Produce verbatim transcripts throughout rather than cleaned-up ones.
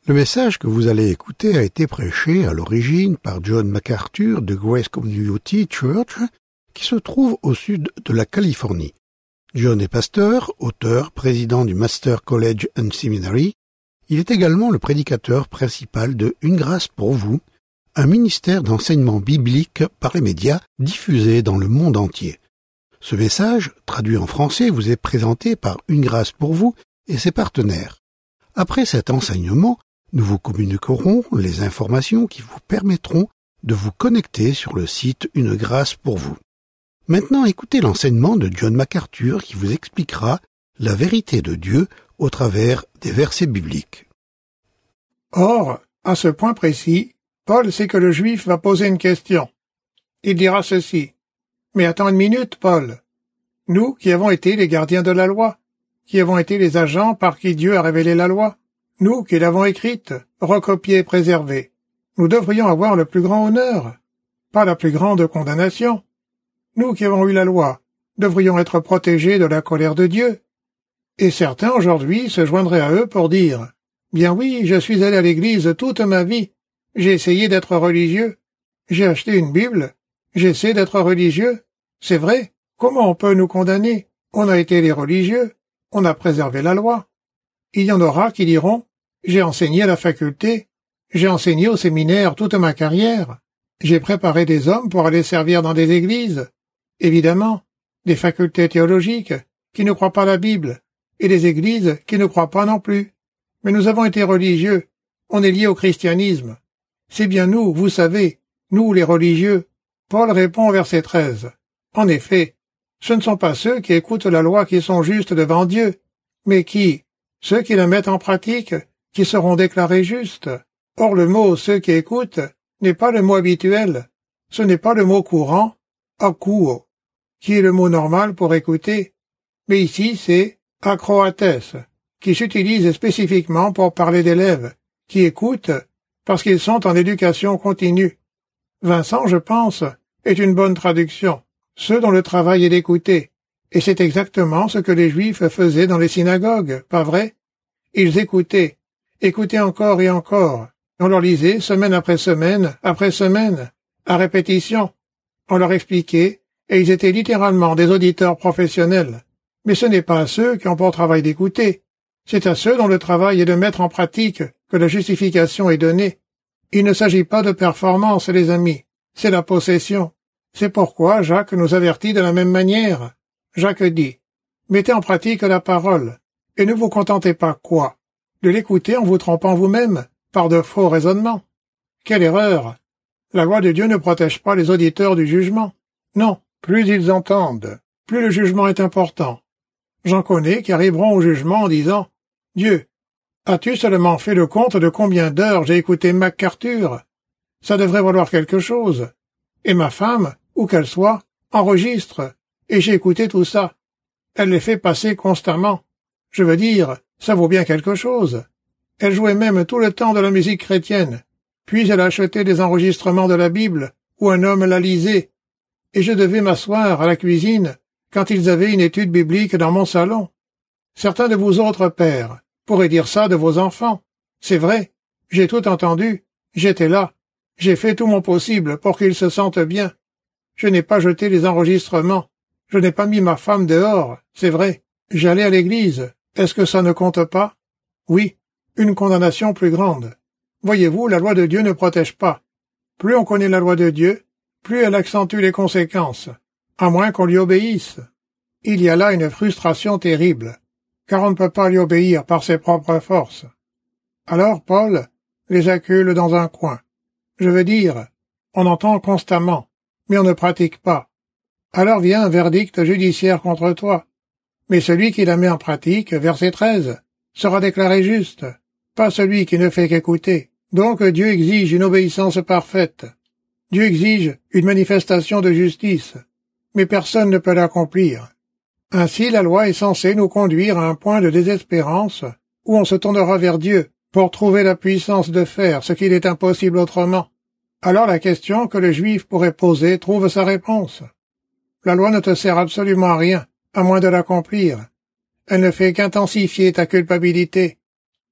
Le message que vous allez écouter a été prêché à l'origine par John MacArthur de Grace Community Church, qui se trouve au sud de la Californie. John est pasteur, auteur, président du Master College and Seminary. Il est également le prédicateur principal de Une grâce pour vous, un ministère d'enseignement biblique par les médias diffusé dans le monde entier. Ce message, traduit en français, vous est présenté par Une grâce pour vous et ses partenaires. Après cet enseignement, nous vous communiquerons les informations qui vous permettront de vous connecter sur le site Une grâce pour vous. Maintenant, écoutez l'enseignement de John MacArthur qui vous expliquera la vérité de Dieu au travers des versets bibliques. Or, à ce point précis, Paul sait que le Juif va poser une question. Il dira ceci. « Mais attends une minute, Paul. Nous qui avons été les gardiens de la loi, qui avons été les agents par qui Dieu a révélé la loi, nous qui l'avons écrite, recopiée et préservée, nous devrions avoir le plus grand honneur, pas la plus grande condamnation. Nous qui avons eu la loi, devrions être protégés de la colère de Dieu. Et certains aujourd'hui se joindraient à eux pour dire « Bien oui, je suis allé à l'église toute ma vie, j'ai essayé d'être religieux, j'ai acheté une Bible, j'essaie d'être religieux. C'est vrai, comment on peut nous condamner? On a été les religieux, on a préservé la loi. » Il y en aura qui diront « J'ai enseigné à la faculté, j'ai enseigné au séminaire toute ma carrière, j'ai préparé des hommes pour aller servir dans des églises. » Évidemment, des facultés théologiques qui ne croient pas la Bible, et des églises qui ne croient pas non plus. Mais nous avons été religieux, on est liés au christianisme. C'est bien nous, vous savez, nous les religieux. Paul répond au verset treize. En effet, ce ne sont pas ceux qui écoutent la loi qui sont justes devant Dieu, mais qui, ceux qui la mettent en pratique, qui seront déclarés justes. Or le mot « ceux qui écoutent » n'est pas le mot habituel, ce n'est pas le mot courant, « akouo », qui est le mot normal pour écouter, mais ici c'est « akroates », qui s'utilise spécifiquement pour parler d'élèves, qui écoutent parce qu'ils sont en éducation continue. Vincent, je pense, est une bonne traduction, ceux dont le travail est d'écouter, et c'est exactement ce que les Juifs faisaient dans les synagogues, pas vrai? Ils écoutaient, écoutaient encore et encore, on leur lisait semaine après semaine, après semaine, à répétition, on leur expliquait, et ils étaient littéralement des auditeurs professionnels. Mais ce n'est pas à ceux qui ont pour travail d'écouter, c'est à ceux dont le travail est de mettre en pratique que la justification est donnée. Il ne s'agit pas de performance, les amis, c'est la possession. C'est pourquoi Jacques nous avertit de la même manière. Jacques dit, « Mettez en pratique la parole, et ne vous contentez pas quoi? De l'écouter en vous trompant vous-même, par de faux raisonnements. » Quelle erreur! La loi de Dieu ne protège pas les auditeurs du jugement. Non, plus ils entendent, plus le jugement est important. J'en connais qui arriveront au jugement en disant « Dieu, as-tu seulement fait le compte de combien d'heures j'ai écouté MacArthur? Ça devrait valoir quelque chose. Et ma femme, où qu'elle soit, enregistre, et j'ai écouté tout ça. Elle les fait passer constamment. Je veux dire, ça vaut bien quelque chose. Elle jouait même tout le temps de la musique chrétienne, puis elle achetait des enregistrements de la Bible, où un homme la lisait, et je devais m'asseoir à la cuisine quand ils avaient une étude biblique dans mon salon. Certains de vous autres pères pourraient dire ça de vos enfants. C'est vrai, j'ai tout entendu, j'étais là, j'ai fait tout mon possible pour qu'ils se sentent bien. Je n'ai pas jeté les enregistrements, je n'ai pas mis ma femme dehors, c'est vrai. J'allais à l'église, est-ce que ça ne compte pas? Oui, une condamnation plus grande. Voyez-vous, la loi de Dieu ne protège pas. Plus on connaît la loi de Dieu, plus elle accentue les conséquences, à moins qu'on lui obéisse. Il y a là une frustration terrible, car on ne peut pas lui obéir par ses propres forces. Alors Paul les accule dans un coin. Je veux dire, on entend constamment, mais on ne pratique pas. Alors vient un verdict judiciaire contre toi. Mais celui qui la met en pratique, verset treize, sera déclaré juste, pas celui qui ne fait qu'écouter. Donc Dieu exige une obéissance parfaite. Dieu exige une manifestation de justice, mais personne ne peut l'accomplir. Ainsi la loi est censée nous conduire à un point de désespérance où on se tournera vers Dieu pour trouver la puissance de faire ce qu'il est impossible autrement. Alors la question que le Juif pourrait poser trouve sa réponse. La loi ne te sert absolument à rien, à moins de l'accomplir. Elle ne fait qu'intensifier ta culpabilité.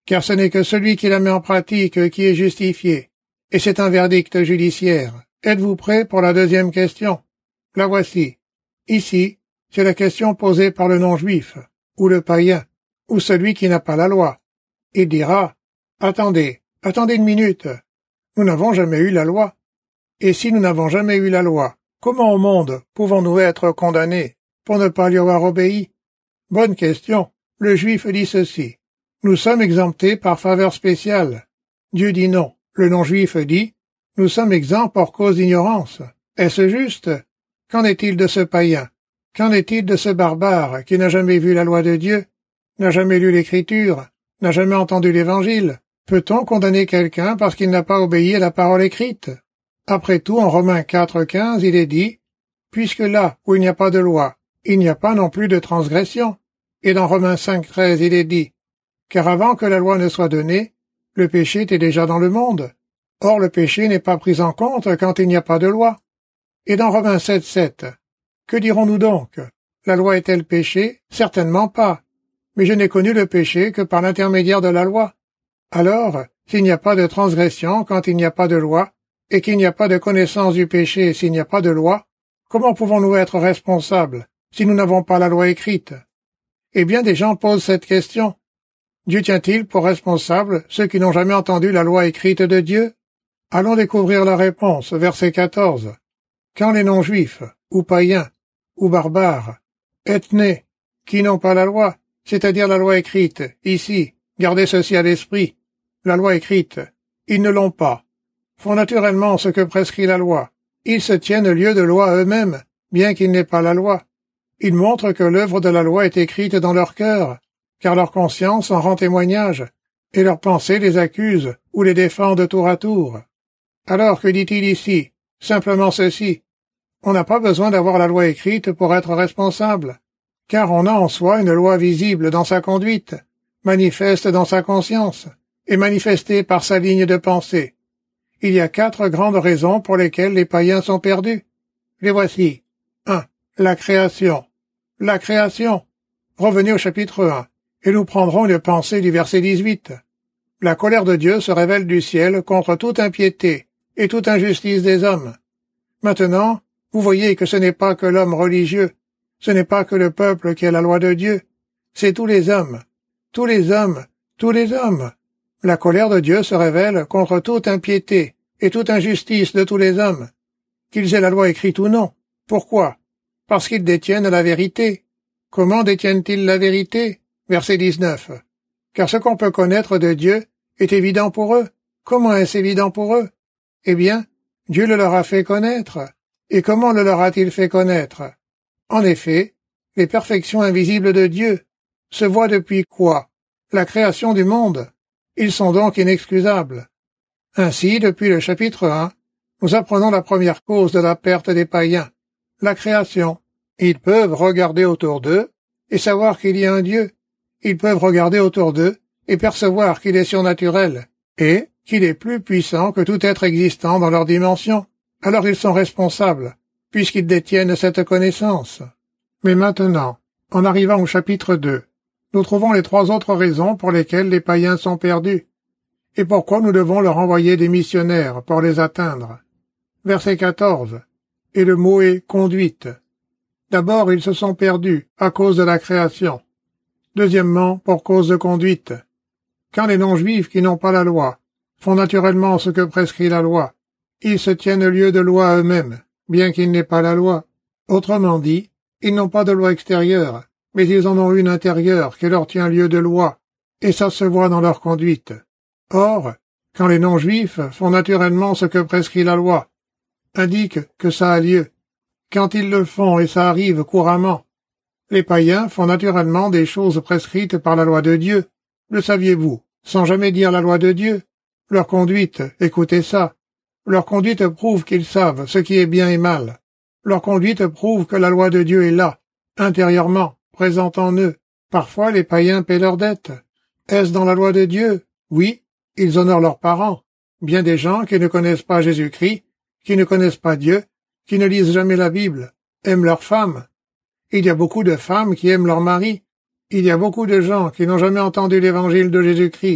car ce n'est que celui qui la met en pratique qui est justifié, et c'est un verdict judiciaire. Êtes-vous prêts pour la deuxième question? La voici. Ici, c'est la question posée par le non-juif, ou le païen, ou celui qui n'a pas la loi. Il dira, « Attendez, attendez une minute, nous n'avons jamais eu la loi. Et si nous n'avons jamais eu la loi, comment au monde pouvons-nous être condamnés pour ne pas lui avoir obéi? » Bonne question. Le juif dit ceci. Nous sommes exemptés par faveur spéciale. Dieu dit non. Le non-juif dit, nous sommes exempts pour cause d'ignorance. Est-ce juste? Qu'en est-il de ce païen? Qu'en est-il de ce barbare qui n'a jamais vu la loi de Dieu, n'a jamais lu l'Écriture, n'a jamais entendu l'Évangile? Peut-on condamner quelqu'un parce qu'il n'a pas obéi à la parole écrite? Après tout, en Romains quatre, quinze, il est dit, puisque là où il n'y a pas de loi, il n'y a pas non plus de transgression. Et dans Romains cinq, treize, il est dit, car avant que la loi ne soit donnée, le péché était déjà dans le monde. Or le péché n'est pas pris en compte quand il n'y a pas de loi. Et dans Romains sept, sept, que dirons-nous donc? La loi est-elle péché? Certainement pas. Mais je n'ai connu le péché que par l'intermédiaire de la loi. Alors, s'il n'y a pas de transgression quand il n'y a pas de loi, et qu'il n'y a pas de connaissance du péché s'il n'y a pas de loi, comment pouvons-nous être responsables si nous n'avons pas la loi écrite? Eh bien, des gens posent cette question. Dieu tient-il pour responsables ceux qui n'ont jamais entendu la loi écrite de Dieu? Allons découvrir la réponse, verset quatorze. Quand les non-juifs, ou païens, ou barbares, ethnées, qui n'ont pas la loi, c'est-à-dire la loi écrite, ici, gardez ceci à l'esprit, la loi écrite, ils ne l'ont pas, font naturellement ce que prescrit la loi. Ils se tiennent lieu de loi eux-mêmes, bien qu'ils n'aient pas la loi. Ils montrent que l'œuvre de la loi est écrite dans leur cœur, car leur conscience en rend témoignage, et leurs pensées les accusent ou les défendent tour à tour. Alors que dit-il ici? Simplement ceci. On n'a pas besoin d'avoir la loi écrite pour être responsable, car on a en soi une loi visible dans sa conduite, manifeste dans sa conscience, et manifestée par sa ligne de pensée. Il y a quatre grandes raisons pour lesquelles les païens sont perdus. Les voici. un. La création. La création. Revenez au chapitre un, et nous prendrons une pensée du verset dix-huit. La colère de Dieu se révèle du ciel contre toute impiété et toute injustice des hommes. Maintenant, vous voyez que ce n'est pas que l'homme religieux, ce n'est pas que le peuple qui a la loi de Dieu, c'est tous les hommes, tous les hommes, tous les hommes. La colère de Dieu se révèle contre toute impiété et toute injustice de tous les hommes, qu'ils aient la loi écrite ou non. Pourquoi? Parce qu'ils détiennent la vérité. Comment détiennent-ils la vérité? Verset dix-neuf. Car ce qu'on peut connaître de Dieu est évident pour eux. Comment est-ce évident pour eux? Eh bien, Dieu le leur a fait connaître. Et comment le leur a-t-il fait connaître? En effet, les perfections invisibles de Dieu se voient depuis quoi? La création du monde. Ils sont donc inexcusables. Ainsi, depuis le chapitre un, nous apprenons la première cause de la perte des païens, la création. Ils peuvent regarder autour d'eux et savoir qu'il y a un Dieu. Ils peuvent regarder autour d'eux et percevoir qu'il est surnaturel et qu'il est plus puissant que tout être existant dans leur dimension. Alors ils sont responsables, puisqu'ils détiennent cette connaissance. Mais maintenant, en arrivant au chapitre deux, nous trouvons les trois autres raisons pour lesquelles les païens sont perdus, et pourquoi nous devons leur envoyer des missionnaires pour les atteindre. Verset quatorze. Et le mot est conduite. D'abord, ils se sont perdus à cause de la création. Deuxièmement, pour cause de conduite. Quand les non-juifs qui n'ont pas la loi font naturellement ce que prescrit la loi, ils se tiennent lieu de loi à eux-mêmes, bien qu'ils n'aient pas la loi. Autrement dit, ils n'ont pas de loi extérieure, mais ils en ont une intérieure qui leur tient lieu de loi, et ça se voit dans leur conduite. Or, quand les non-juifs font naturellement ce que prescrit la loi, indique que ça a lieu. Quand ils le font et ça arrive couramment, les païens font naturellement des choses prescrites par la loi de Dieu. Le saviez-vous, sans jamais dire la loi de Dieu? Leur conduite, écoutez ça, leur conduite prouve qu'ils savent ce qui est bien et mal. Leur conduite prouve que la loi de Dieu est là, intérieurement, présente en eux. Parfois les païens paient leurs dettes. Est-ce dans la loi de Dieu? Oui, ils honorent leurs parents. Bien des gens qui ne connaissent pas Jésus-Christ, qui ne connaissent pas Dieu, qui ne lisent jamais la Bible, aiment leurs femmes. Il y a beaucoup de femmes qui aiment leur mari. Il y a beaucoup de gens qui n'ont jamais entendu l'évangile de Jésus-Christ,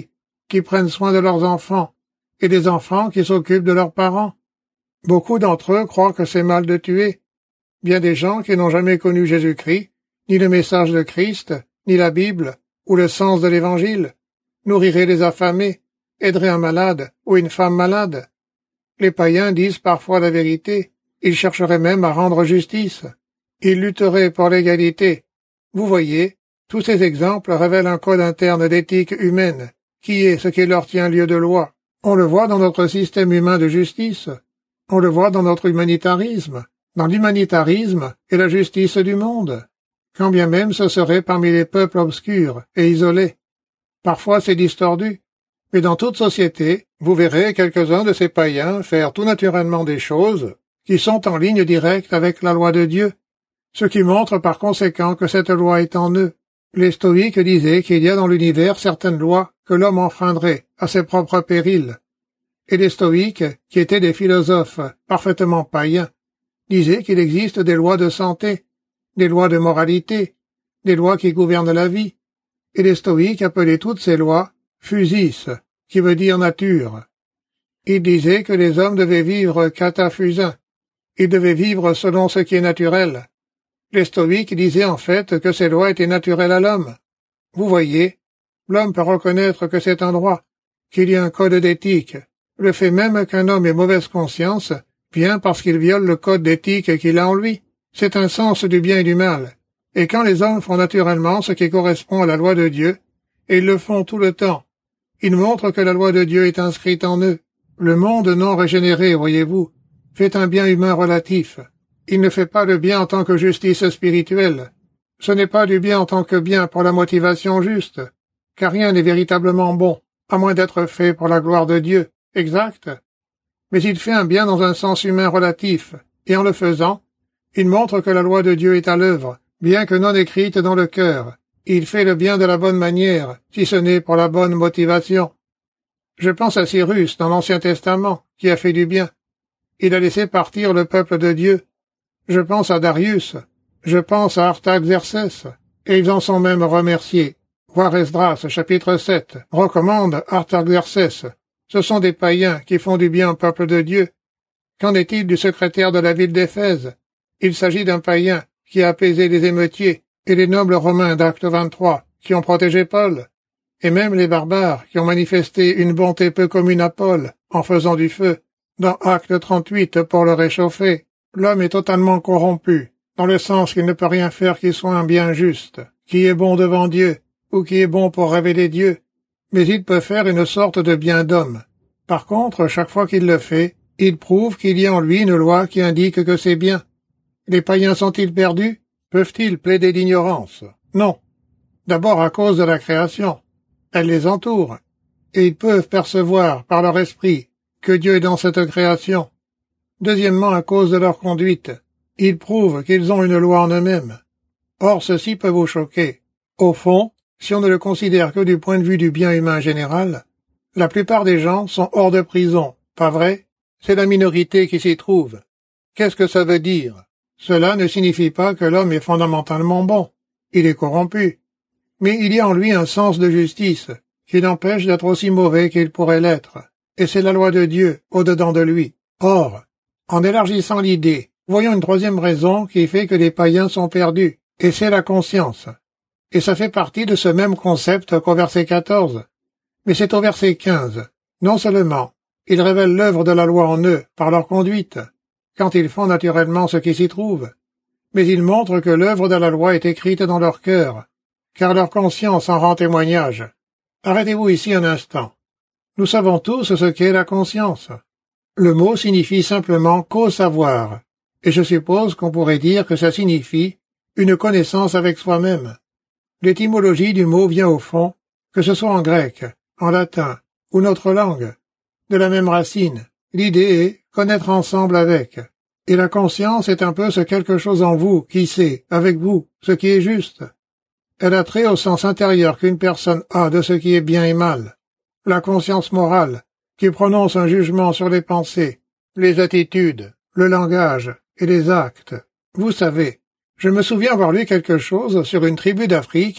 qui prennent soin de leurs enfants, et des enfants qui s'occupent de leurs parents. Beaucoup d'entre eux croient que c'est mal de tuer. Bien des gens qui n'ont jamais connu Jésus-Christ, ni le message de Christ, ni la Bible, ou le sens de l'Évangile, nourriraient les affamés, aideraient un malade ou une femme malade. Les païens disent parfois la vérité, ils chercheraient même à rendre justice. Ils lutteraient pour l'égalité. Vous voyez, tous ces exemples révèlent un code interne d'éthique humaine, qui est ce qui leur tient lieu de loi. On le voit dans notre système humain de justice. On le voit dans notre humanitarisme, dans l'humanitarisme et la justice du monde, quand bien même ce serait parmi les peuples obscurs et isolés. Parfois c'est distordu, mais dans toute société, vous verrez quelques-uns de ces païens faire tout naturellement des choses qui sont en ligne directe avec la loi de Dieu, ce qui montre par conséquent que cette loi est en eux. Les stoïques disaient qu'il y a dans l'univers certaines lois que l'homme enfreindrait à ses propres périls. Et les stoïques, qui étaient des philosophes parfaitement païens, disaient qu'il existe des lois de santé, des lois de moralité, des lois qui gouvernent la vie, et les stoïques appelaient toutes ces lois physis, qui veut dire nature. Ils disaient que les hommes devaient vivre cataphysin, ils devaient vivre selon ce qui est naturel. Les stoïques disaient en fait que ces lois étaient naturelles à l'homme. Vous voyez, l'homme peut reconnaître que c'est un droit, qu'il y a un code d'éthique. Le fait même qu'un homme ait mauvaise conscience vient parce qu'il viole le code d'éthique qu'il a en lui. C'est un sens du bien et du mal. Et quand les hommes font naturellement ce qui correspond à la loi de Dieu, et ils le font tout le temps, ils montrent que la loi de Dieu est inscrite en eux. Le monde non régénéré, voyez-vous, fait un bien humain relatif. Il ne fait pas le bien en tant que justice spirituelle. Ce n'est pas du bien en tant que bien pour la motivation juste, car rien n'est véritablement bon, à moins d'être fait pour la gloire de Dieu. Exact. Mais il fait un bien dans un sens humain relatif, et en le faisant, il montre que la loi de Dieu est à l'œuvre, bien que non écrite dans le cœur. Il fait le bien de la bonne manière, si ce n'est pour la bonne motivation. Je pense à Cyrus dans l'Ancien Testament, qui a fait du bien. Il a laissé partir le peuple de Dieu. Je pense à Darius, je pense à Artaxerxès, et ils en sont même remerciés. Voir Esdras, chapitre sept, recommande Artaxerxès. Ce sont des païens qui font du bien au peuple de Dieu. Qu'en est-il du secrétaire de la ville d'Éphèse? Il s'agit d'un païen qui a apaisé les émeutiers, et les nobles romains d'Acte vingt-trois, qui ont protégé Paul, et même les barbares qui ont manifesté une bonté peu commune à Paul, en faisant du feu, dans Acte trente-huit pour le réchauffer. L'homme est totalement corrompu, dans le sens qu'il ne peut rien faire qui soit un bien juste, qui est bon devant Dieu, ou qui est bon pour révéler Dieu, mais il peut faire une sorte de bien d'homme. Par contre, chaque fois qu'il le fait, il prouve qu'il y a en lui une loi qui indique que c'est bien. Les païens sont-ils perdus? Peuvent-ils plaider d'ignorance? Non. D'abord à cause de la création. Elle les entoure. Et ils peuvent percevoir, par leur esprit, que Dieu est dans cette création. Deuxièmement, à cause de leur conduite. Ils prouvent qu'ils ont une loi en eux-mêmes. Or, ceci peut vous choquer. Au fond, si on ne le considère que du point de vue du bien humain général, la plupart des gens sont hors de prison, pas vrai? C'est la minorité qui s'y trouve. Qu'est-ce que ça veut dire? Cela ne signifie pas que l'homme est fondamentalement bon. Il est corrompu. Mais il y a en lui un sens de justice qui l'empêche d'être aussi mauvais qu'il pourrait l'être. Et c'est la loi de Dieu au-dedans de lui. Or, en élargissant l'idée, voyons une troisième raison qui fait que les païens sont perdus, et c'est la conscience. Et ça fait partie de ce même concept qu'au verset quatorze. Mais c'est au verset quinze. Non seulement, ils révèlent l'œuvre de la loi en eux par leur conduite, quand ils font naturellement ce qui s'y trouve, mais ils montrent que l'œuvre de la loi est écrite dans leur cœur, car leur conscience en rend témoignage. Arrêtez-vous ici un instant. Nous savons tous ce qu'est la conscience. Le mot signifie simplement co-savoir, et je suppose qu'on pourrait dire que ça signifie une connaissance avec soi-même. L'étymologie du mot vient au fond, que ce soit en grec, en latin ou notre langue, de la même racine. L'idée est connaître ensemble avec. Et la conscience est un peu ce quelque chose en vous qui sait, avec vous, ce qui est juste. Elle a trait au sens intérieur qu'une personne a de ce qui est bien et mal. La conscience morale, qui prononce un jugement sur les pensées, les attitudes, le langage et les actes. Vous savez, je me souviens avoir lu quelque chose sur une tribu d'Afrique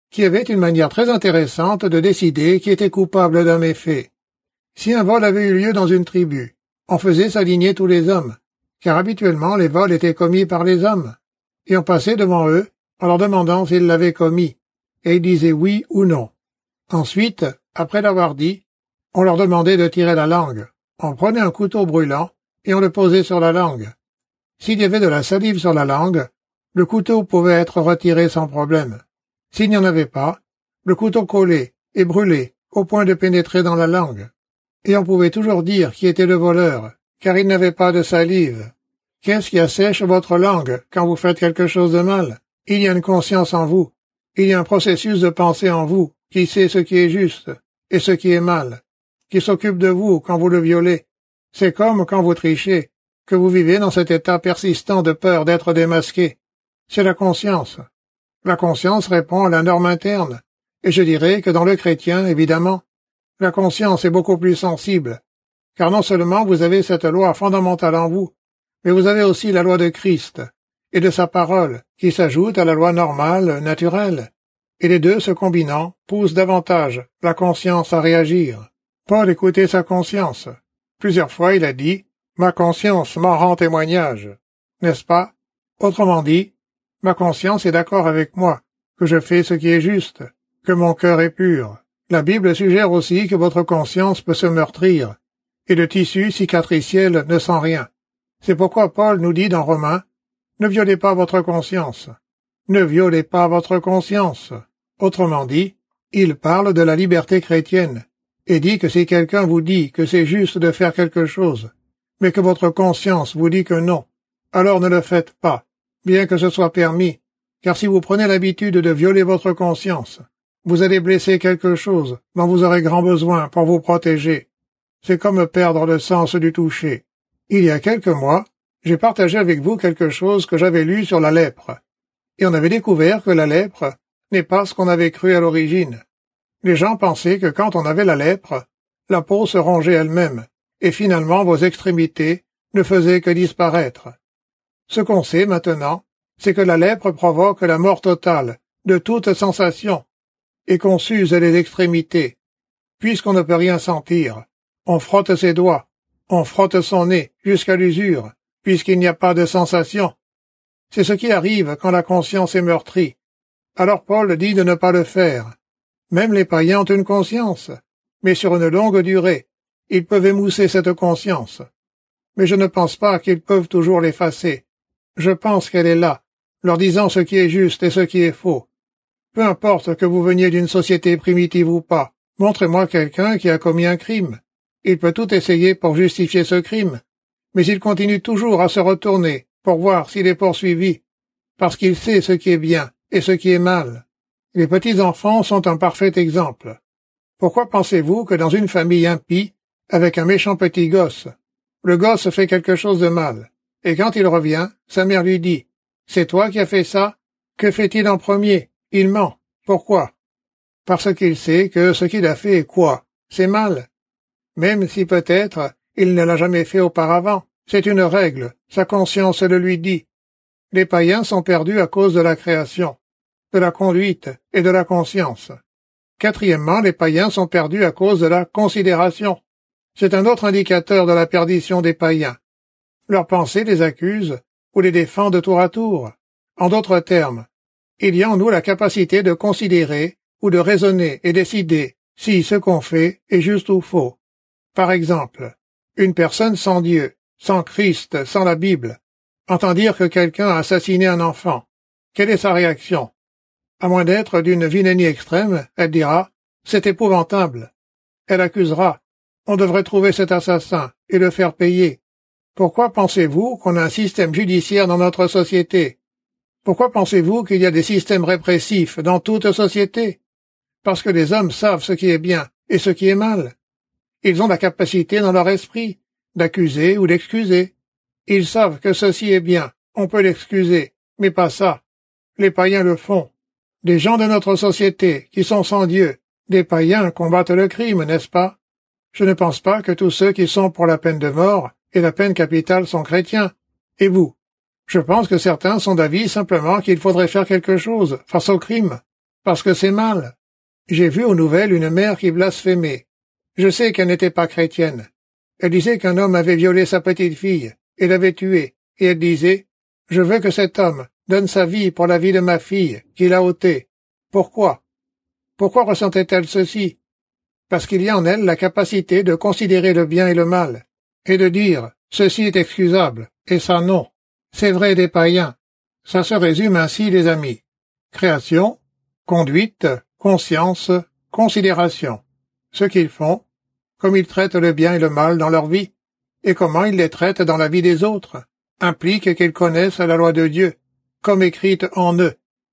qui avait une manière très intéressante de décider qui était coupable d'un méfait. Si un vol avait eu lieu dans une tribu, on faisait s'aligner tous les hommes, car habituellement les vols étaient commis par les hommes, et on passait devant eux en leur demandant s'ils l'avaient commis, et ils disaient oui ou non. Ensuite, après l'avoir dit, on leur demandait de tirer la langue. On prenait un couteau brûlant et on le posait sur la langue. S'il y avait de la salive sur la langue, le couteau pouvait être retiré sans problème. S'il n'y en avait pas, le couteau collait et brûlait au point de pénétrer dans la langue. Et on pouvait toujours dire qui était le voleur, car il n'avait pas de salive. Qu'est-ce qui assèche votre langue quand vous faites quelque chose de mal? Il y a une conscience en vous. Il y a un processus de pensée en vous qui sait ce qui est juste et ce qui est mal, qui s'occupe de vous quand vous le violez. C'est comme quand vous trichez, que vous vivez dans cet état persistant de peur d'être démasqué. C'est la conscience. La conscience répond à la norme interne, et je dirais que dans le chrétien, évidemment, la conscience est beaucoup plus sensible, car non seulement vous avez cette loi fondamentale en vous, mais vous avez aussi la loi de Christ et de sa parole qui s'ajoute à la loi normale, naturelle, et les deux se combinant poussent davantage la conscience à réagir. Paul écoutait sa conscience. Plusieurs fois il a dit « Ma conscience m'en rend témoignage », n'est-ce pas? Autrement dit, ma conscience est d'accord avec moi, que je fais ce qui est juste, que mon cœur est pur. La Bible suggère aussi que votre conscience peut se meurtrir, et le tissu cicatriciel ne sent rien. C'est pourquoi Paul nous dit dans Romains, « Ne violez pas votre conscience. Ne violez pas votre conscience. » Autrement dit, il parle de la liberté chrétienne, et dit que si quelqu'un vous dit que c'est juste de faire quelque chose, mais que votre conscience vous dit que non, alors ne le faites pas, bien que ce soit permis, car si vous prenez l'habitude de violer votre conscience, vous allez blesser quelque chose dont vous aurez grand besoin pour vous protéger. C'est comme perdre le sens du toucher. Il y a quelques mois, j'ai partagé avec vous quelque chose que j'avais lu sur la lèpre, et on avait découvert que la lèpre n'est pas ce qu'on avait cru à l'origine. Les gens pensaient que quand on avait la lèpre, la peau se rongeait elle-même, et finalement vos extrémités ne faisaient que disparaître. Ce qu'on sait maintenant, c'est que la lèpre provoque la mort totale de toute sensation, et qu'on s'use les extrémités. Puisqu'on ne peut rien sentir, on frotte ses doigts, on frotte son nez jusqu'à l'usure, puisqu'il n'y a pas de sensation. C'est ce qui arrive quand la conscience est meurtrie. Alors Paul dit de ne pas le faire. Même les païens ont une conscience, mais sur une longue durée, ils peuvent émousser cette conscience. Mais je ne pense pas qu'ils peuvent toujours l'effacer. Je pense qu'elle est là, leur disant ce qui est juste et ce qui est faux. Peu importe que vous veniez d'une société primitive ou pas, montrez-moi quelqu'un qui a commis un crime. Il peut tout essayer pour justifier ce crime, mais il continue toujours à se retourner pour voir s'il est poursuivi, parce qu'il sait ce qui est bien et ce qui est mal. Les petits-enfants sont un parfait exemple. Pourquoi pensez-vous que dans une famille impie, avec un méchant petit gosse, le gosse fait quelque chose de mal, et quand il revient, sa mère lui dit « C'est toi qui as fait ça? Que fait-il en premier? Il ment. Pourquoi? » Parce qu'il sait que ce qu'il a fait est quoi? C'est mal. Même si peut-être il ne l'a jamais fait auparavant. C'est une règle, sa conscience le lui dit. Les païens sont perdus à cause de la création, de la conduite et de la conscience. Quatrièmement, les païens sont perdus à cause de la considération. C'est un autre indicateur de la perdition des païens. Leurs pensées les accusent ou les défendent tour à tour. En d'autres termes, il y a en nous la capacité de considérer ou de raisonner et décider si ce qu'on fait est juste ou faux. Par exemple, une personne sans Dieu, sans Christ, sans la Bible, entend dire que quelqu'un a assassiné un enfant. Quelle est sa réaction? À moins d'être d'une vilainie extrême, elle dira « C'est épouvantable ». Elle accusera « On devrait trouver cet assassin et le faire payer ». Pourquoi pensez-vous qu'on a un système judiciaire dans notre société? Pourquoi pensez-vous qu'il y a des systèmes répressifs dans toute société? Parce que les hommes savent ce qui est bien et ce qui est mal. Ils ont la capacité dans leur esprit d'accuser ou d'excuser. Ils savent que ceci est bien, on peut l'excuser, mais pas ça. Les païens le font. Des gens de notre société qui sont sans Dieu, des païens combattent le crime, n'est-ce pas? Je ne pense pas que tous ceux qui sont pour la peine de mort et la peine capitale sont chrétiens. Et vous? Je pense que certains sont d'avis simplement qu'il faudrait faire quelque chose face au crime, parce que c'est mal. J'ai vu aux nouvelles une mère qui blasphémait. Je sais qu'elle n'était pas chrétienne. Elle disait qu'un homme avait violé sa petite fille et l'avait tuée, et elle disait « Je veux que cet homme donne sa vie pour la vie de ma fille, qu'il a ôtée. » Pourquoi? Pourquoi ressentait-elle ceci? Parce qu'il y a en elle la capacité de considérer le bien et le mal, et de dire « ceci est excusable, et ça non. C'est vrai des païens. » Ça se résume ainsi, les amis. Création, conduite, conscience, considération. Ce qu'ils font, comme ils traitent le bien et le mal dans leur vie, et comment ils les traitent dans la vie des autres, implique qu'ils connaissent la loi de Dieu, comme écrite en eux.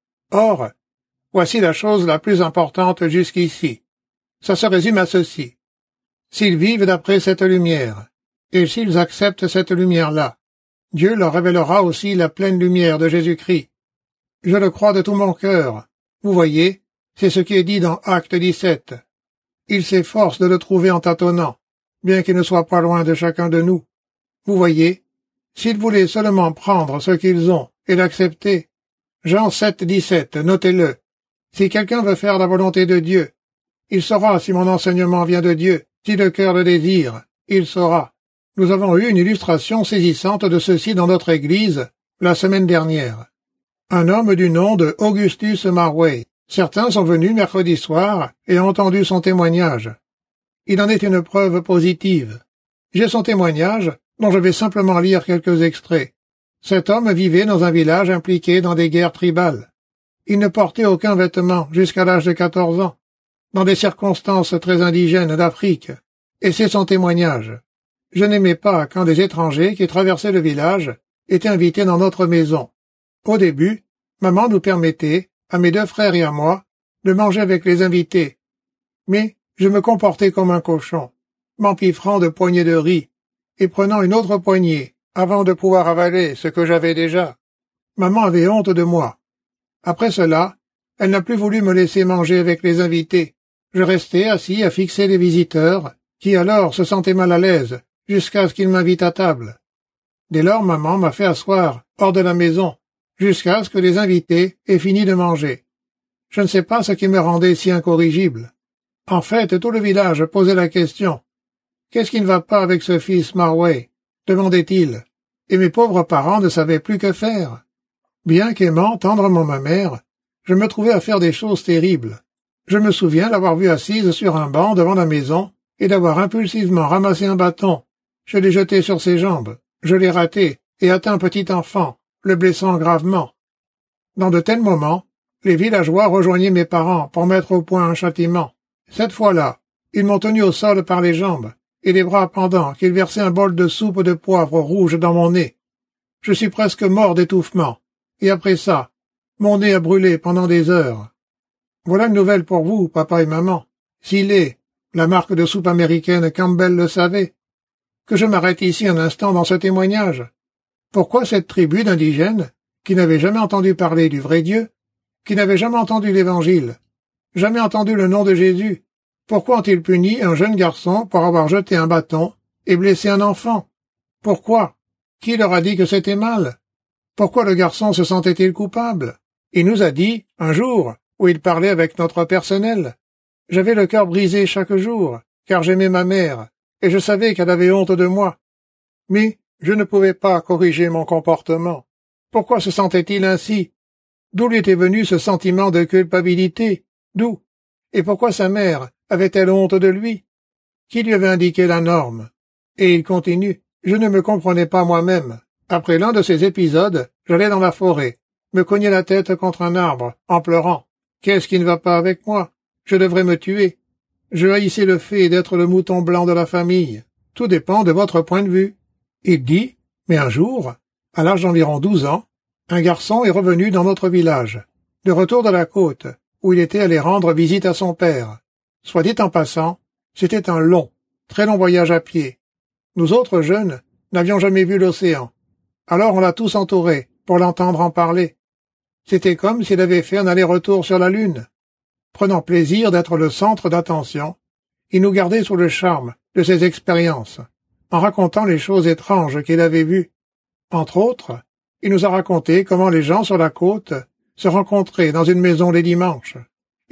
Or, voici la chose la plus importante jusqu'ici. Ça se résume à ceci. S'ils vivent d'après cette lumière, et s'ils acceptent cette lumière-là, Dieu leur révélera aussi la pleine lumière de Jésus-Christ. Je le crois de tout mon cœur. Vous voyez, c'est ce qui est dit dans Acte dix-sept. Ils s'efforcent de le trouver en tâtonnant, bien qu'il ne soit pas loin de chacun de nous. Vous voyez, s'ils voulaient seulement prendre ce qu'ils ont et l'accepter. Jean sept, dix-sept, notez-le. Si quelqu'un veut faire la volonté de Dieu, il saura si mon enseignement vient de Dieu, si le cœur le désire, il saura. Nous avons eu une illustration saisissante de ceci dans notre Église la semaine dernière. Un homme du nom de Augustus Marway. Certains sont venus mercredi soir et ont entendu son témoignage. Il en est une preuve positive. J'ai son témoignage, dont je vais simplement lire quelques extraits. Cet homme vivait dans un village impliqué dans des guerres tribales. Il ne portait aucun vêtement jusqu'à l'âge de quatorze ans, dans des circonstances très indigènes d'Afrique, et c'est son témoignage. Je n'aimais pas quand des étrangers qui traversaient le village étaient invités dans notre maison. Au début, maman nous permettait, à mes deux frères et à moi, de manger avec les invités. Mais je me comportais comme un cochon, m'empiffrant de poignées de riz, et prenant une autre poignée, avant de pouvoir avaler ce que j'avais déjà. Maman avait honte de moi. Après cela, elle n'a plus voulu me laisser manger avec les invités. Je restais assis à fixer les visiteurs, qui alors se sentaient mal à l'aise, jusqu'à ce qu'ils m'invitent à table. Dès lors, maman m'a fait asseoir hors de la maison, jusqu'à ce que les invités aient fini de manger. Je ne sais pas ce qui me rendait si incorrigible. En fait, tout le village posait la question. « Qu'est-ce qui ne va pas avec ce fils Marway ?» demandait-il, et mes pauvres parents ne savaient plus que faire. Bien qu'aimant tendrement ma mère, je me trouvais à faire des choses terribles. Je me souviens l'avoir vue assise sur un banc devant la maison et d'avoir impulsivement ramassé un bâton. Je l'ai jeté sur ses jambes, je l'ai raté et atteint un petit enfant, le blessant gravement. Dans de tels moments, les villageois rejoignaient mes parents pour mettre au point un châtiment. Cette fois-là, ils m'ont tenu au sol par les jambes et les bras pendant qu'ils versaient un bol de soupe de poivre rouge dans mon nez. Je suis presque mort d'étouffement, et après ça, mon nez a brûlé pendant des heures. Voilà une nouvelle pour vous, papa et maman. S'il est, la marque de soupe américaine Campbell le savait. Que je m'arrête ici un instant dans ce témoignage. Pourquoi cette tribu d'indigènes, qui n'avait jamais entendu parler du vrai Dieu, qui n'avait jamais entendu l'Évangile, jamais entendu le nom de Jésus, pourquoi ont-ils puni un jeune garçon pour avoir jeté un bâton et blessé un enfant? Pourquoi? Qui leur a dit que c'était mal? Pourquoi le garçon se sentait-il coupable? Il nous a dit, un jour, où il parlait avec notre personnel. J'avais le cœur brisé chaque jour, car j'aimais ma mère, et je savais qu'elle avait honte de moi. Mais je ne pouvais pas corriger mon comportement. Pourquoi se sentait-il ainsi? D'où lui était venu ce sentiment de culpabilité? D'où? Et pourquoi sa mère avait-elle honte de lui? Qui lui avait indiqué la norme? Et il continue. Je ne me comprenais pas moi-même. Après l'un de ces épisodes, j'allais dans la forêt, me cognais la tête contre un arbre, en pleurant. Qu'est-ce qui ne va pas avec moi? Je devrais me tuer. Je haïssais le fait d'être le mouton blanc de la famille. Tout dépend de votre point de vue. Il dit, mais un jour, à l'âge d'environ douze ans, un garçon est revenu dans notre village, de retour de la côte, où il était allé rendre visite à son père. Soit dit en passant, c'était un long, très long voyage à pied. Nous autres jeunes n'avions jamais vu l'océan. Alors on l'a tous entouré, pour l'entendre en parler. C'était comme s'il avait fait un aller-retour sur la Lune. Prenant plaisir d'être le centre d'attention, il nous gardait sous le charme de ses expériences, en racontant les choses étranges qu'il avait vues. Entre autres, il nous a raconté comment les gens sur la côte se rencontraient dans une maison les dimanches.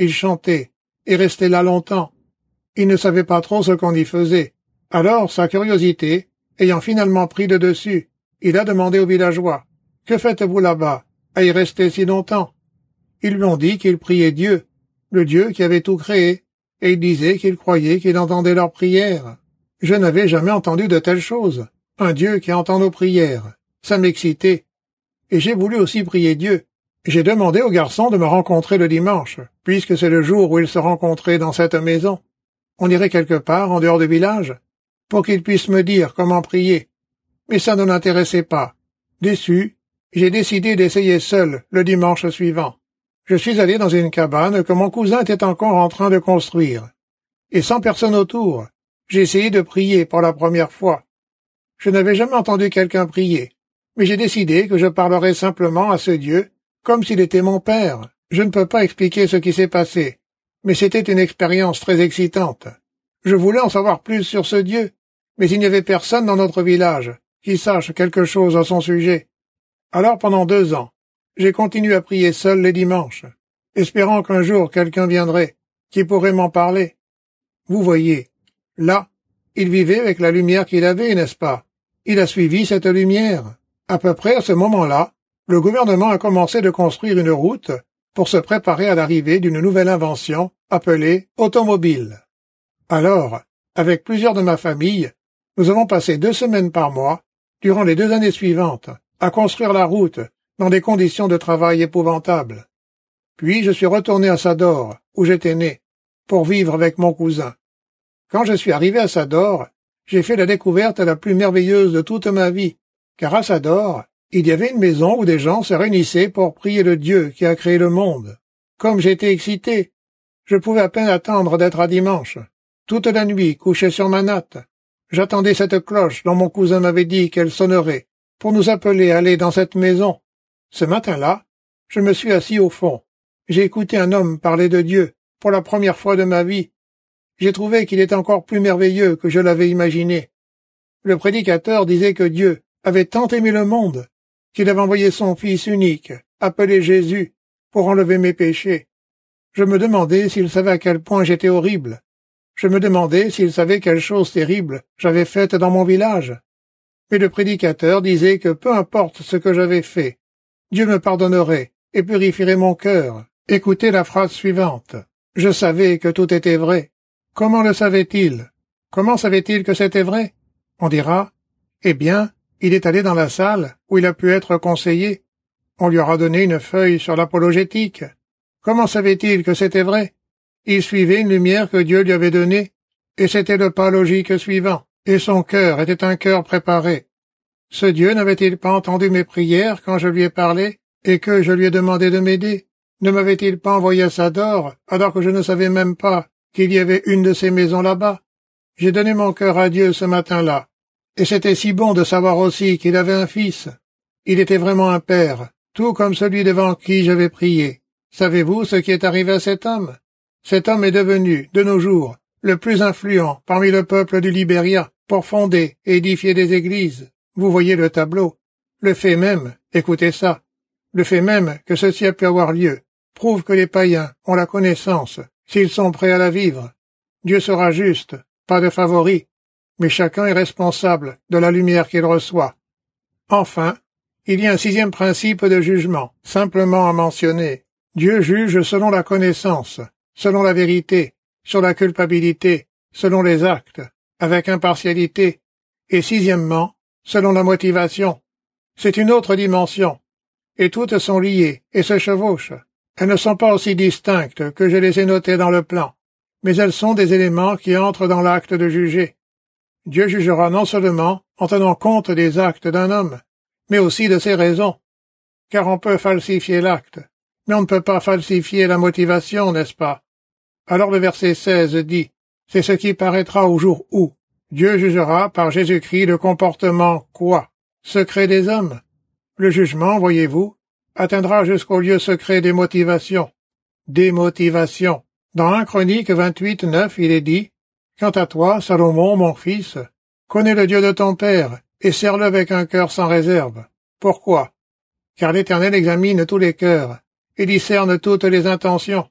il chantait, et restait là longtemps. Il ne savait pas trop ce qu'on y faisait. Alors, sa curiosité, ayant finalement pris le dessus, il a demandé aux villageois, « Que faites-vous là-bas, à y rester si longtemps ?» Ils lui ont dit qu'ils priaient Dieu, le Dieu qui avait tout créé, et ils disaient qu'ils croyaient qu'il entendait leurs prières. Je n'avais jamais entendu de telle chose, un Dieu qui entend nos prières. Ça m'excitait. Et j'ai voulu aussi prier Dieu. J'ai demandé aux garçons de me rencontrer le dimanche, puisque c'est le jour où ils se rencontraient dans cette maison. On irait quelque part en dehors du village, pour qu'ils puissent me dire comment prier. Mais ça ne l'intéressait pas. Déçu, j'ai décidé d'essayer seul le dimanche suivant. Je suis allé dans une cabane que mon cousin était encore en train de construire. Et sans personne autour, j'ai essayé de prier pour la première fois. Je n'avais jamais entendu quelqu'un prier, mais j'ai décidé que je parlerais simplement à ce Dieu, comme s'il était mon père. Je ne peux pas expliquer ce qui s'est passé, mais c'était une expérience très excitante. Je voulais en savoir plus sur ce Dieu, mais il n'y avait personne dans notre village qui sache quelque chose à son sujet. Alors pendant deux ans, j'ai continué à prier seul les dimanches, espérant qu'un jour quelqu'un viendrait, qui pourrait m'en parler. Vous voyez, là, il vivait avec la lumière qu'il avait, n'est-ce pas? Il a suivi cette lumière. À peu près à ce moment-là, le gouvernement a commencé de construire une route pour se préparer à l'arrivée d'une nouvelle invention appelée automobile. Alors, avec plusieurs de ma famille, nous avons passé deux semaines par mois, durant les deux années suivantes, à construire la route dans des conditions de travail épouvantables. Puis je suis retourné à Sador, où j'étais né, pour vivre avec mon cousin. Quand je suis arrivé à Sador, j'ai fait la découverte la plus merveilleuse de toute ma vie, car à Sador, il y avait une maison où des gens se réunissaient pour prier le Dieu qui a créé le monde. Comme j'étais excité, je pouvais à peine attendre d'être à dimanche. Toute la nuit, couché sur ma natte, j'attendais cette cloche dont mon cousin m'avait dit qu'elle sonnerait, pour nous appeler à aller dans cette maison. Ce matin-là, je me suis assis au fond. J'ai écouté un homme parler de Dieu, pour la première fois de ma vie. J'ai trouvé qu'il était encore plus merveilleux que je l'avais imaginé. Le prédicateur disait que Dieu avait tant aimé le monde, qu'il avait envoyé son Fils unique, appelé Jésus, pour enlever mes péchés. Je me demandais s'il savait à quel point j'étais horrible. Je me demandais s'il savait quelle chose terrible j'avais faite dans mon village. Mais le prédicateur disait que peu importe ce que j'avais fait, Dieu me pardonnerait et purifierait mon cœur. Écoutez la phrase suivante. Je savais que tout était vrai. Comment le savait-il? Comment savait-il que c'était vrai? On dira, eh bien, il est allé dans la salle où il a pu être conseillé. On lui aura donné une feuille sur l'apologétique. Comment savait-il que c'était vrai? Il suivait une lumière que Dieu lui avait donnée, et c'était le pas logique suivant, et son cœur était un cœur préparé. Ce Dieu n'avait-il pas entendu mes prières quand je lui ai parlé, et que je lui ai demandé de m'aider? Ne m'avait-il pas envoyé à Sador, alors que je ne savais même pas qu'il y avait une de ces maisons là-bas? J'ai donné mon cœur à Dieu ce matin-là, et c'était si bon de savoir aussi qu'il avait un fils. Il était vraiment un père, tout comme celui devant qui j'avais prié. Savez-vous ce qui est arrivé à cet homme? Cet homme est devenu, de nos jours, le plus influent parmi le peuple du Libéria pour fonder et édifier des églises. Vous voyez le tableau. Le fait même, écoutez ça, le fait même que ceci a pu avoir lieu prouve que les païens ont la connaissance, s'ils sont prêts à la vivre. Dieu sera juste, pas de favoris, mais chacun est responsable de la lumière qu'il reçoit. Enfin, il y a un sixième principe de jugement, simplement à mentionner. Dieu juge selon la connaissance, selon la vérité, sur la culpabilité, selon les actes, avec impartialité, et sixièmement, selon la motivation. C'est une autre dimension, et toutes sont liées et se chevauchent. Elles ne sont pas aussi distinctes que je les ai notées dans le plan, mais elles sont des éléments qui entrent dans l'acte de juger. Dieu jugera non seulement en tenant compte des actes d'un homme, mais aussi de ses raisons, car on peut falsifier l'acte, mais on ne peut pas falsifier la motivation, n'est-ce pas? Alors le verset seize dit, « C'est ce qui paraîtra au jour où Dieu jugera par Jésus-Christ le comportement, quoi? Secret des hommes. » Le jugement, voyez-vous, atteindra jusqu'au lieu secret des motivations. Des motivations. Dans un Chronique vingt-huit, neuf, il est dit, « Quant à toi, Salomon, mon fils, connais le Dieu de ton père, et sers-le avec un cœur sans réserve. » Pourquoi? Car l'Éternel examine tous les cœurs, et discerne toutes les intentions.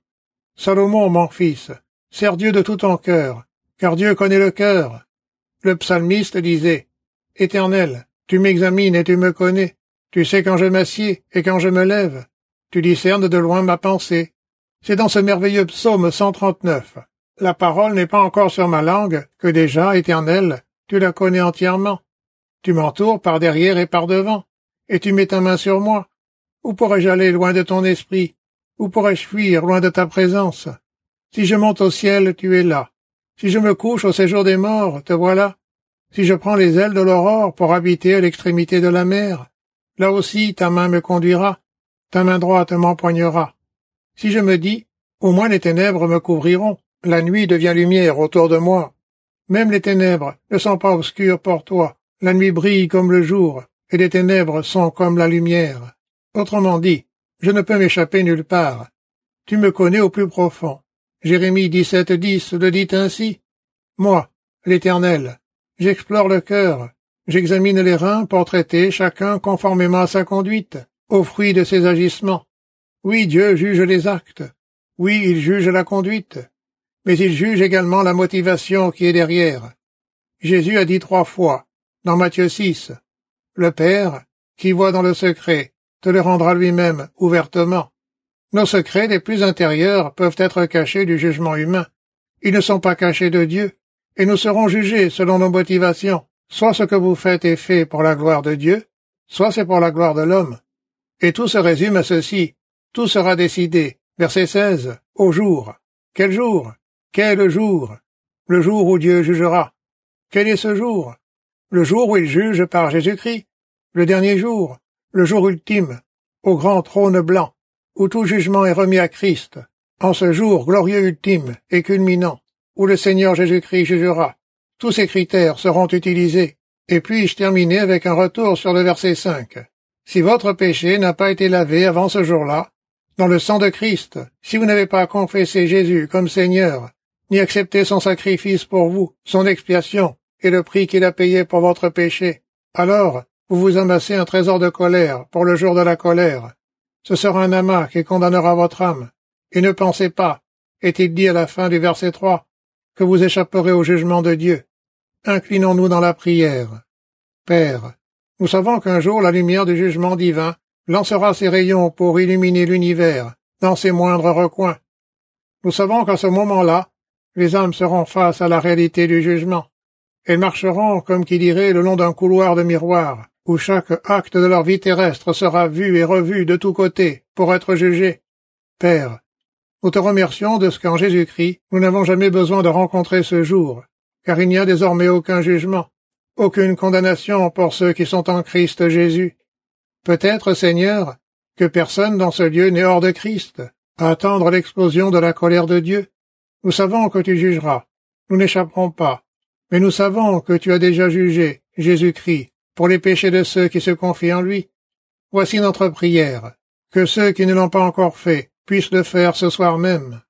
Salomon, mon fils, sers Dieu de tout ton cœur, car Dieu connaît le cœur. Le psalmiste disait, « Éternel, tu m'examines et tu me connais. Tu sais quand je m'assieds et quand je me lève. Tu discernes de loin ma pensée. » C'est dans ce merveilleux psaume cent trente-neuf. La parole n'est pas encore sur ma langue, que déjà, Éternel, tu la connais entièrement. Tu m'entoures par derrière et par devant, et tu mets ta main sur moi. Où pourrais-je aller loin de ton esprit? Où pourrais-je fuir loin de ta présence? Si je monte au ciel, tu es là. Si je me couche au séjour des morts, te voilà. Si je prends les ailes de l'aurore pour habiter à l'extrémité de la mer, là aussi ta main me conduira, ta main droite m'empoignera. Si je me dis, au moins les ténèbres me couvriront, la nuit devient lumière autour de moi. Même les ténèbres ne sont pas obscures pour toi, la nuit brille comme le jour, et les ténèbres sont comme la lumière. Autrement dit, je ne peux m'échapper nulle part. Tu me connais au plus profond. Jérémie dix-sept dix le dit ainsi. Moi, l'Éternel, j'explore le cœur, j'examine les reins pour traiter chacun conformément à sa conduite, au fruit de ses agissements. Oui, Dieu juge les actes. Oui, il juge la conduite. Mais il juge également la motivation qui est derrière. Jésus a dit trois fois, dans Matthieu six, « Le Père, qui voit dans le secret, te le rendra lui-même ouvertement. » Nos secrets les plus intérieurs peuvent être cachés du jugement humain. Ils ne sont pas cachés de Dieu, et nous serons jugés selon nos motivations. Soit ce que vous faites est fait pour la gloire de Dieu, soit c'est pour la gloire de l'homme. Et tout se résume à ceci. Tout sera décidé. Verset seize. Au jour. Quel jour? Quel jour? Le jour où Dieu jugera. Quel est ce jour? Le jour où il juge par Jésus-Christ. Le dernier jour. Le jour ultime. Au grand trône blanc, où tout jugement est remis à Christ. En ce jour glorieux ultime et culminant, où le Seigneur Jésus-Christ jugera. Tous ces critères seront utilisés. Et puis-je terminer avec un retour sur le verset cinq. Si votre péché n'a pas été lavé avant ce jour-là, dans le sang de Christ, si vous n'avez pas confessé Jésus comme Seigneur, ni accepté son sacrifice pour vous, son expiation et le prix qu'il a payé pour votre péché, alors vous vous amassez un trésor de colère pour le jour de la colère. Ce sera un amas qui condamnera votre âme. Et ne pensez pas, est-il dit à la fin du verset trois, que vous échapperez au jugement de Dieu. Inclinons-nous dans la prière. Père, nous savons qu'un jour la lumière du jugement divin lancera ses rayons pour illuminer l'univers dans ses moindres recoins. Nous savons qu'à ce moment-là, les âmes seront face à la réalité du jugement. Elles marcheront, comme qui dirait, le long d'un couloir de miroir, où chaque acte de leur vie terrestre sera vu et revu de tous côtés pour être jugé. Père, nous te remercions de ce qu'en Jésus-Christ, nous n'avons jamais besoin de rencontrer ce jour, car il n'y a désormais aucun jugement, aucune condamnation pour ceux qui sont en Christ Jésus. Peut-être, Seigneur, que personne dans ce lieu n'est hors de Christ, à attendre l'explosion de la colère de Dieu. Nous savons que tu jugeras, nous n'échapperons pas, mais nous savons que tu as déjà jugé Jésus-Christ pour les péchés de ceux qui se confient en lui. Voici notre prière, que ceux qui ne l'ont pas encore fait puissent le faire ce soir même.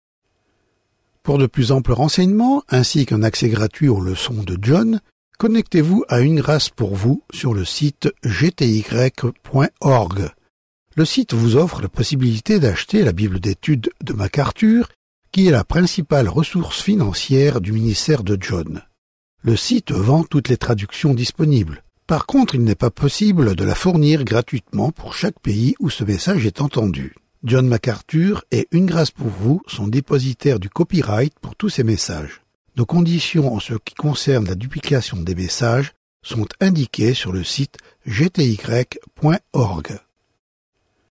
Pour de plus amples renseignements, ainsi qu'un accès gratuit aux leçons de John, connectez-vous à Une Grâce pour vous sur le site g t y point org. Le site vous offre la possibilité d'acheter la Bible d'études de MacArthur, qui est la principale ressource financière du ministère de John. Le site vend toutes les traductions disponibles. Par contre, il n'est pas possible de la fournir gratuitement pour chaque pays où ce message est entendu. John MacArthur et Une Grâce pour vous sont dépositaires du copyright pour tous ces messages. Nos conditions en ce qui concerne la duplication des messages sont indiquées sur le site g t y point org.